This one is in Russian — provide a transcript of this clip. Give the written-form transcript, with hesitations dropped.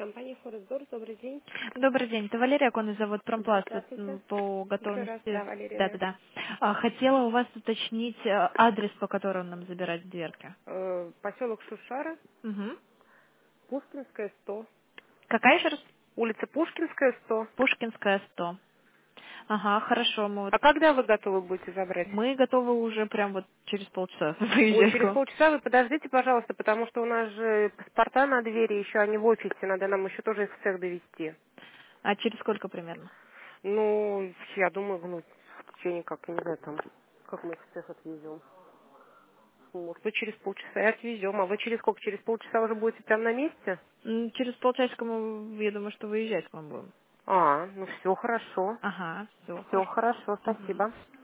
Компания Форестдор, добрый день. Добрый день, это Валерия Конный, завод Промпласт, Здравствуйте. по Еще раз, готовности. да, Валерия, да. Да-да-да. Хотела у вас уточнить адрес, по которому нам забирать дверки. Поселок Шушара, Угу. Пушкинская, 100. Какая еще раз? Улица Пушкинская, 100. Пушкинская, 100. Ага, хорошо, А когда вы готовы будете забрать? мы готовы уже прям вот через полчаса Ой, выезжать к через вам. полчаса вы подождите, пожалуйста, потому что у нас же паспорта на двери, еще они в офисе, надо нам еще тоже их всех довести. А через сколько примерно? Ну, я думаю, в течение, как, я не знаю, там, как мы их всех отвезем. Может быть, через полчаса и отвезем. А вы через сколько? Через полчаса уже будете прям на месте? Через полчасика я думаю, что выезжать к вам будем. А, ну все хорошо. Ага, все, Все хорошо. хорошо, Мгм. спасибо.